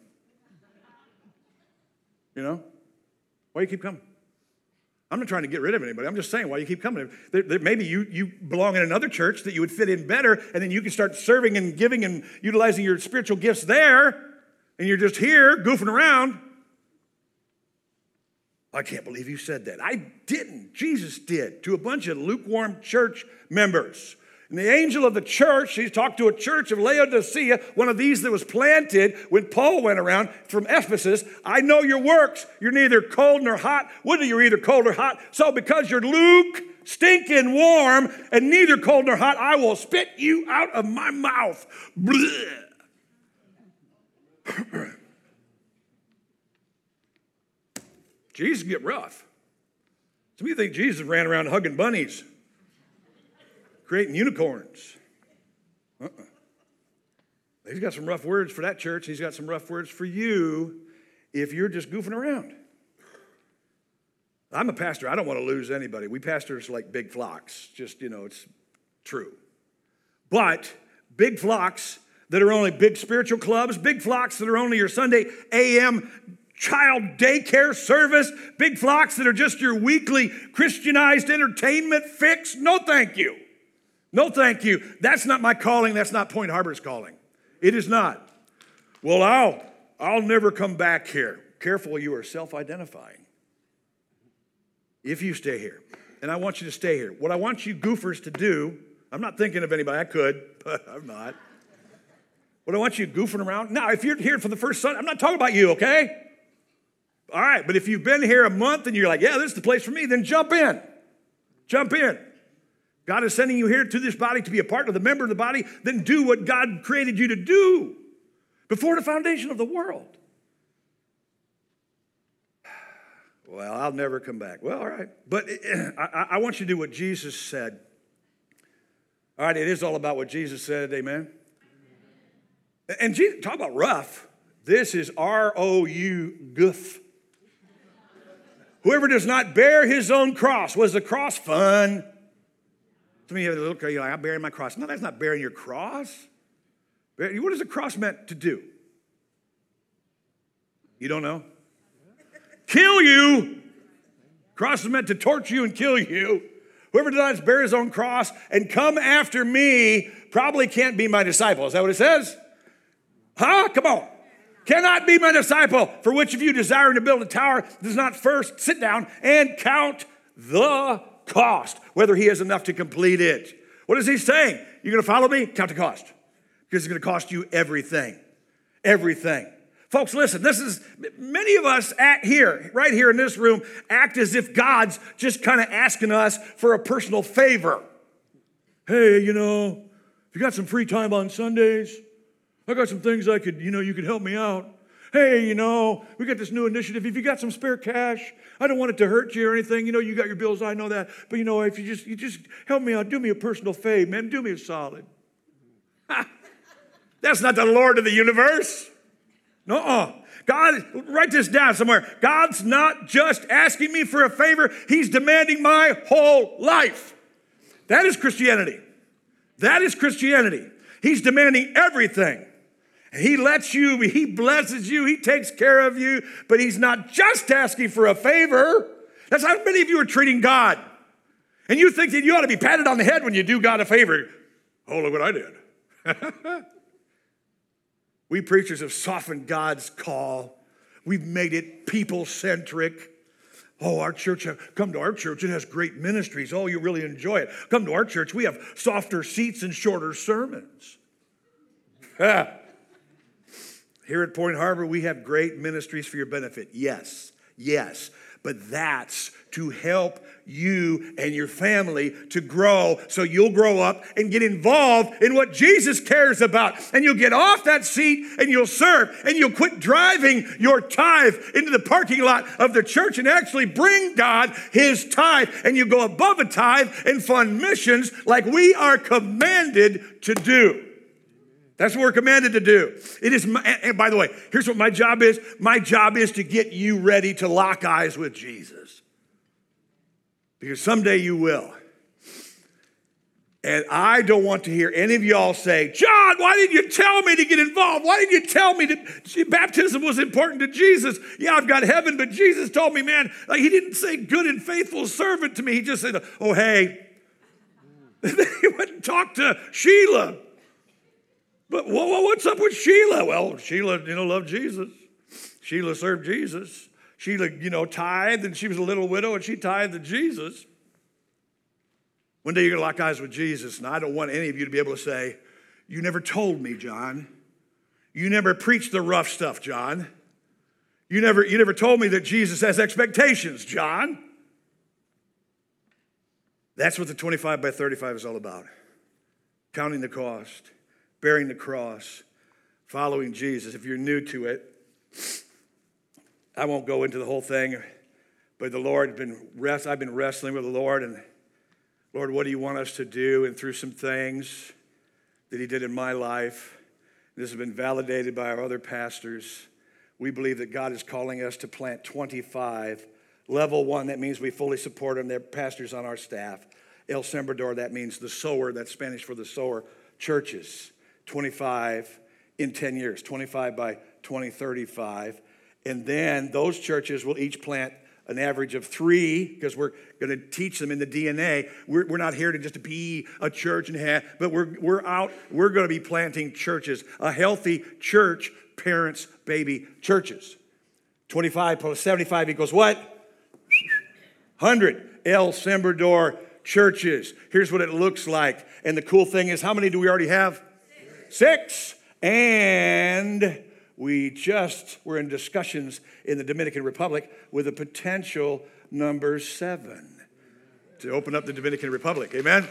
Why do you keep coming? I'm not trying to get rid of anybody. I'm just saying, why do you keep coming? Maybe you belong in another church that you would fit in better, and then you can start serving and giving and utilizing your spiritual gifts there, and you're just here goofing around. I can't believe you said that. I didn't. Jesus did to a bunch of lukewarm church members. And the angel of the church, he talked to a church of Laodicea, one of these that was planted when Paul went around from Ephesus. I know your works. You're neither cold nor hot. You're either cold or hot. So because you're stinking warm, and neither cold nor hot, I will spit you out of my mouth. Jesus can get rough. Some of you think Jesus ran around hugging bunnies, creating unicorns. He's got some rough words for that church. He's got some rough words for you if you're just goofing around. I'm a pastor. I don't want to lose anybody. We pastors like big flocks. Just, it's true. But big flocks that are only big spiritual clubs, big flocks that are only your Sunday a.m. child daycare service, big flocks that are just your weekly Christianized entertainment fix. No, thank you. No, thank you. That's not my calling. That's not Point Harbor's calling. It is not. Well, I'll never come back here. Careful, you are self-identifying. If you stay here. And I want you to stay here. What I want you goofers to do, I'm not thinking of anybody. I could, but I'm not. What I want you goofing around. Now, if you're here for the first Sunday, I'm not talking about you, okay? All right, but if you've been here a month and you're like, yeah, this is the place for me, then jump in. Jump in. God is sending you here to this body to be a part of the member of the body, then do what God created you to do before the foundation of the world. Well, I'll never come back. Well, all right. But I want you to do what Jesus said. All right, it is all about what Jesus said, amen? And Jesus, talk about rough. This is R-O-U, goof. Whoever does not bear his own cross. Was the cross fun? Some of you look, you're like, I'm bearing my cross. No, that's not bearing your cross. What is the cross meant to do? You don't know? Kill you. Cross is meant to torture you and kill you. Whoever does not bear his own cross and come after me probably can't be my disciple. Is that what it says? Huh? Come on. Cannot be my disciple. For which of you desiring to build a tower does not first sit down and count the cost, whether he has enough to complete it. What is he saying? You're going to follow me? Count the cost. Because it's going to cost you everything. Everything. Folks, listen, many of us right here in this room, act as if God's just kind of asking us for a personal favor. Hey, if you got some free time on Sundays, I got some things you could help me out. Hey, we got this new initiative. If you got some spare cash, I don't want it to hurt you or anything. You got your bills, I know that. But if you just help me out, do me a personal favor, man, do me a solid. That's not the Lord of the universe. No, God, write this down somewhere. God's not just asking me for a favor. He's demanding my whole life. That is Christianity. That is Christianity. He's demanding everything. He lets you, he blesses you, he takes care of you, but he's not just asking for a favor. That's how many of you are treating God. And you think that you ought to be patted on the head when you do God a favor. Oh, look what I did. We preachers have softened God's call. We've made it people-centric. Oh, come to our church. It has great ministries. Oh, you really enjoy it. Come to our church. We have softer seats and shorter sermons. Here at Point Harbor, we have great ministries for your benefit. Yes. But that's to help you and your family to grow so you'll grow up and get involved in what Jesus cares about. And you'll get off that seat and you'll serve and you'll quit driving your tithe into the parking lot of the church and actually bring God his tithe. And you go above a tithe and fund missions like we are commanded to do. That's what we're commanded to do. And by the way, here's what my job is. My job is to get you ready to lock eyes with Jesus. Because someday you will. And I don't want to hear any of y'all say, John, why didn't you tell me to get involved? Why didn't you tell me that baptism was important to Jesus? Yeah, I've got heaven, but Jesus told me, man, he didn't say good and faithful servant to me. He just said, oh, hey. He went and talked to Sheila. But what's up with Sheila? Well, Sheila, loved Jesus. Sheila served Jesus. Sheila, tithed, and she was a little widow, and she tithed to Jesus. One day you're going to lock eyes with Jesus, and I don't want any of you to be able to say, you never told me, John. You never preached the rough stuff, John. You never told me that Jesus has expectations, John. That's what the 25 by 35 is all about. Counting the cost. Bearing the cross, following Jesus. If you're new to it, I won't go into the whole thing, but the Lord I've been wrestling with the Lord, and Lord, what do you want us to do? And through some things that he did in my life, this has been validated by our other pastors. We believe that God is calling us to plant 25. Level 1, that means we fully support them. They're pastors on our staff. El Sembrador, that means the sower, that's Spanish for the sower, churches. 25 in 10 years, 25 by 2035. And then those churches will each plant an average of 3, because we're going to teach them in the DNA. We're not here to just be a church but we're going to be planting churches, a healthy church, parents, baby churches. 25 plus 75 equals what? 100. El Sembrador churches. Here's what it looks like. And the cool thing is, how many do we already have? 6. And we're in discussions in the Dominican Republic with a potential number 7 to open up the Dominican Republic. Amen?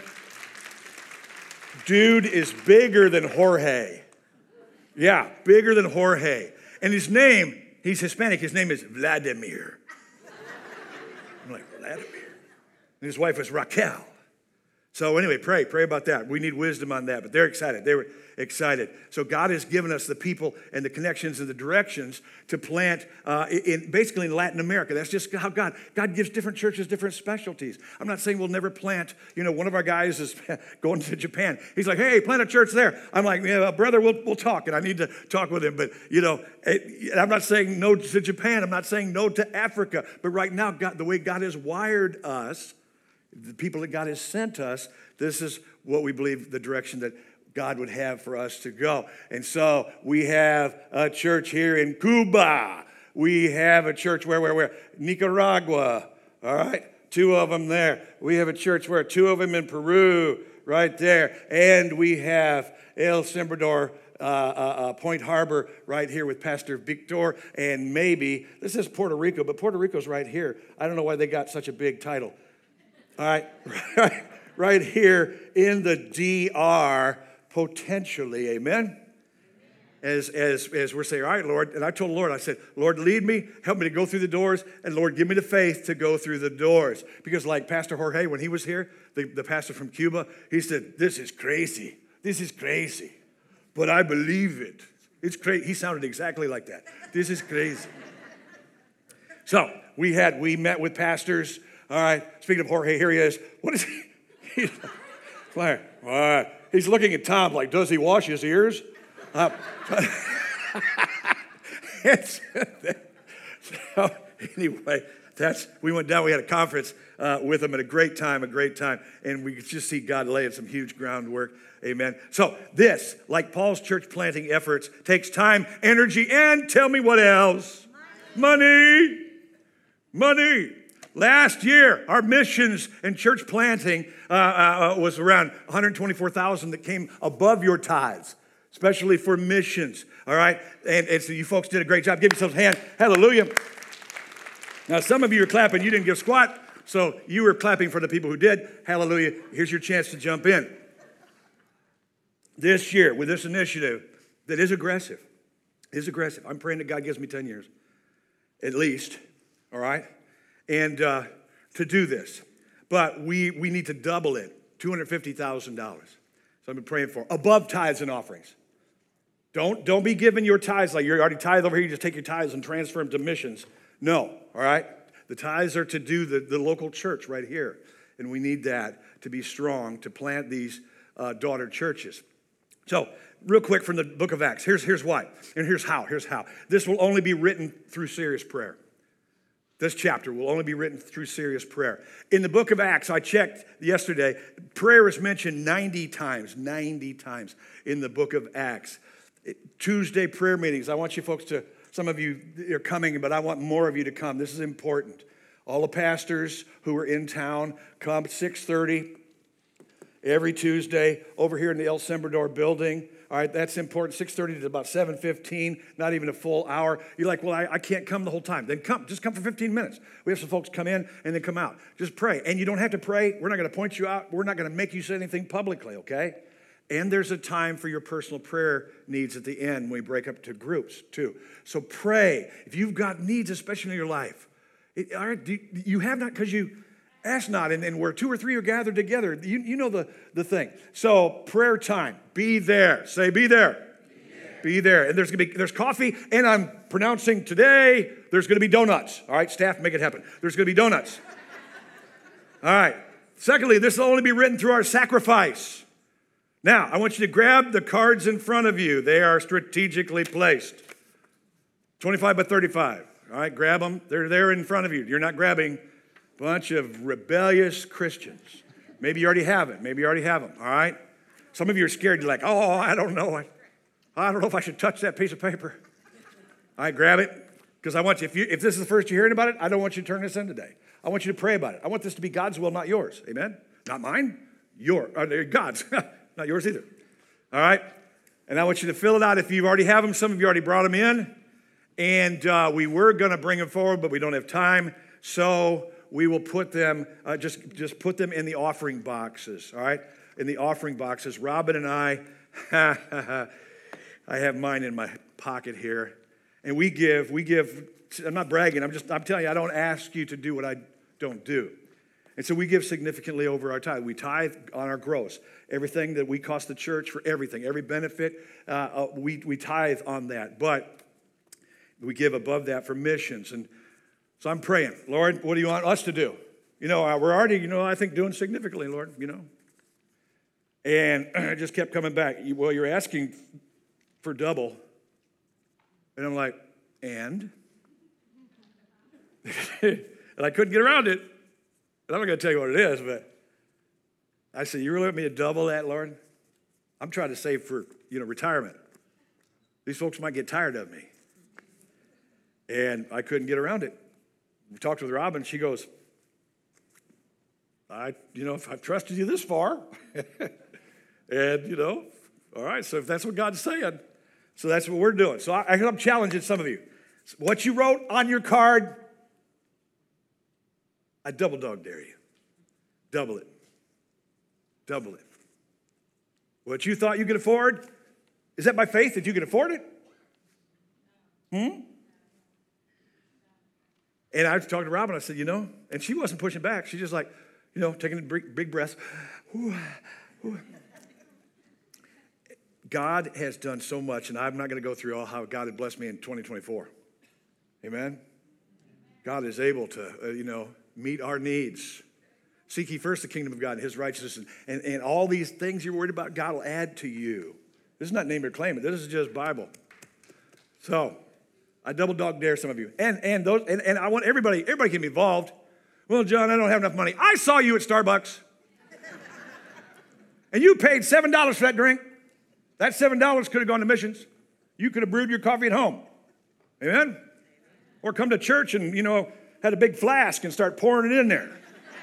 Dude is bigger than Jorge. Yeah, bigger than Jorge. And his name, he's Hispanic, his name is Vladimir. I'm like, Vladimir? And his wife was Raquel. So anyway, pray about that. We need wisdom on that, but they're excited. They were excited. So God has given us the people and the connections and the directions to plant basically in Latin America. That's just how God gives different churches different specialties. I'm not saying we'll never plant. One of our guys is going to Japan. He's like, hey, plant a church there. I'm like, yeah, brother, we'll talk, and I need to talk with him. But, I'm not saying no to Japan. I'm not saying no to Africa. But right now, God, the way God has wired us, the people that God has sent us, this is what we believe the direction that God would have for us to go. And so we have a church here in Cuba. We have a church where? Nicaragua, all right? 2 of them there. We have a church where 2 of them in Peru, right there. And we have El Salvador, Point Harbor right here with Pastor Victor. And maybe, this is Puerto Rico, but Puerto Rico's right here. I don't know why they got such a big title. All right, right here in the DR, potentially, amen? As we're saying, all right, Lord, and I told the Lord, I said, Lord, lead me, help me to go through the doors, and Lord, give me the faith to go through the doors. Because like Pastor Jorge, when he was here, the pastor from Cuba, he said, this is crazy, but I believe it. It's crazy. He sounded exactly like that. This is crazy. So we met with pastors. All right, speaking of Jorge, here he is. What is he? All right. He's looking at Tom like, does he wash his ears? So anyway, we went down, we had a conference with him, and a great time, and we could just see God laying some huge groundwork. Amen. So this, like Paul's church planting efforts, takes time, energy, and tell me what else? Money. Last year, our missions and church planting was around $124,000 that came above your tithes, especially for missions, all right? And so you folks did a great job. Give yourselves a hand. Hallelujah. Now, some of you are clapping. You didn't give squat, so you were clapping for the people who did. Hallelujah. Here's your chance to jump in. This year, with this initiative that is aggressive, I'm praying that God gives me 10 years, at least, all right? And to do this. But we need to double it, $250,000. So I've been praying for above tithes and offerings. Don't be giving your tithes like you're already tithed over here. You just take your tithes and transfer them to missions. No, all right? The tithes are to do the local church right here. And we need that to be strong, to plant these daughter churches. So real quick from the book of Acts, here's why, and here's how. This will only be written through serious prayer. This chapter will only be written through serious prayer. In the book of Acts, I checked yesterday, prayer is mentioned 90 times in the book of Acts. Tuesday prayer meetings, I want you folks to, some of you are coming, but I want more of you to come. This is important. All the pastors who are in town, come at 6:30 every Tuesday over here in the El Salvador building. All right, that's important. 6:30 to about 7:15, not even a full hour. You're like, well, I can't come the whole time. Then come, just come for 15 minutes. We have some folks come in and then come out. Just pray. And you don't have to pray. We're not going to point you out. We're not going to make you say anything publicly, okay? And there's a time for your personal prayer needs at the end when we break up to groups too. So pray. If you've got needs, especially in your life, all right, you have not because you ask not, and where 2 or 3 are gathered together, you know the thing. So prayer time, be there. Say, be there. Be there. And there's coffee, and I'm pronouncing today, there's going to be donuts. All right, staff, make it happen. There's going to be donuts. All right. Secondly, this will only be written through our sacrifice. Now, I want you to grab the cards in front of you. They are strategically placed. 25 by 35. All right, grab them. They're there in front of you. You're not grabbing a bunch of rebellious Christians. Maybe you already have it. Maybe you already have them, all right? Some of you are scared. You're like, oh, I don't know. I don't know if I should touch that piece of paper. All right, grab it. Because I want you, if this is the first you're hearing about it, I don't want you to turn this in today. I want you to pray about it. I want this to be God's will, not yours. Amen? Not mine. God's. Not yours either. All right? And I want you to fill it out if you already have them. Some of you already brought them in. And we were going to bring them forward, but we don't have time. So we will put them, just put them in the offering boxes, all right? In the offering boxes. Robin and I have mine in my pocket here. And we give, I'm not bragging, I'm telling you, I don't ask you to do what I don't do. And so we give significantly over our tithe. We tithe on our gross. Everything that we cost the church for everything, every benefit, we tithe on that. But we give above that for missions. And so I'm praying, Lord, what do you want us to do? We're already, I think doing significantly, Lord, And I just kept coming back. Well, you're asking for double. And I'm like, and? And I couldn't get around it. And I'm not going to tell you what it is, but I said, you really want me to double that, Lord? I'm trying to save for, retirement. These folks might get tired of me. And I couldn't get around it. We talked with Robin. She goes, if I've trusted you this far, and, all right, so if that's what God's saying, so that's what we're doing. So I'm challenging some of you. What you wrote on your card, I double dog dare you. Double it. Double it. What you thought you could afford, is that by faith that you can afford it? And I was talking to Robin, I said, and she wasn't pushing back. She's just like, taking a big breath. Ooh, ooh. God has done so much, and I'm not going to go through all how God had blessed me in 2024. Amen? God is able to, meet our needs. Seek ye first the kingdom of God and his righteousness, and all these things you're worried about, God will add to you. This is not name or claim it. This is just Bible. So, I double dog dare some of you. And I want everybody can be involved. Well, John, I don't have enough money. I saw you at Starbucks. And you paid $7 for that drink. That $7 could have gone to missions. You could have brewed your coffee at home. Amen? Or come to church and, had a big flask and start pouring it in there.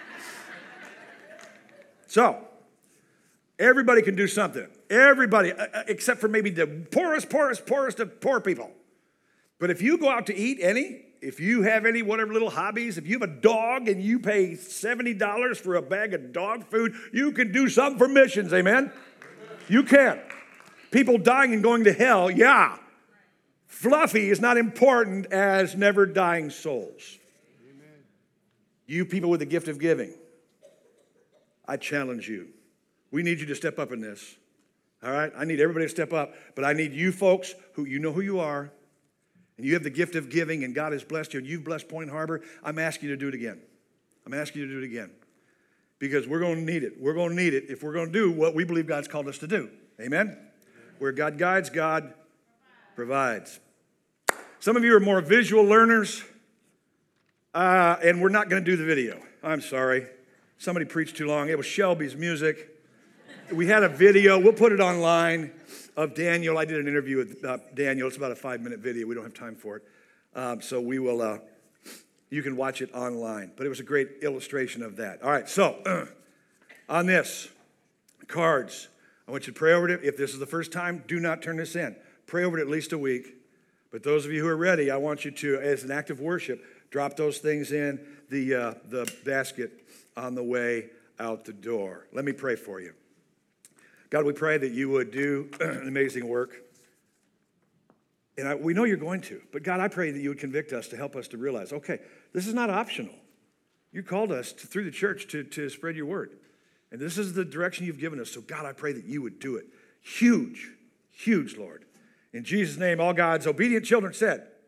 So, everybody can do something. Everybody, except for maybe the poorest of poor people. But if you go out to eat if you have any whatever little hobbies, if you have a dog and you pay $70 for a bag of dog food, you can do something for missions, amen? You can. People dying and going to hell, yeah. Fluffy is not important as never dying souls. Amen. You people with the gift of giving, I challenge you. We need you to step up in this. All right? I need everybody to step up, but I need you folks who who you are, and you have the gift of giving, and God has blessed you, and you've blessed Point Harbor. I'm asking you to do it again. I'm asking you to do it again. Because we're going to need it. We're going to need it if we're going to do what we believe God's called us to do. Amen? Where God guides, God provides. Some of you are more visual learners, and we're not going to do the video. I'm sorry. Somebody preached too long. It was Shelby's music. We had a video. We'll put it online of Daniel. I did an interview with Daniel. It's about a 5-minute video. We don't have time for it. So we will, you can watch it online. But it was a great illustration of that. All right, so on this, cards. I want you to pray over it. If this is the first time, do not turn this in. Pray over it at least a week. But those of you who are ready, I want you to, as an act of worship, drop those things in the basket on the way out the door. Let me pray for you. God, we pray that you would do an amazing work. And we know you're going to. But God, I pray that you would convict us to help us to realize, okay, this is not optional. You called us through the church to spread your word. And this is the direction you've given us. So God, I pray that you would do it. Huge, huge, Lord. In Jesus' name, all God's obedient children said,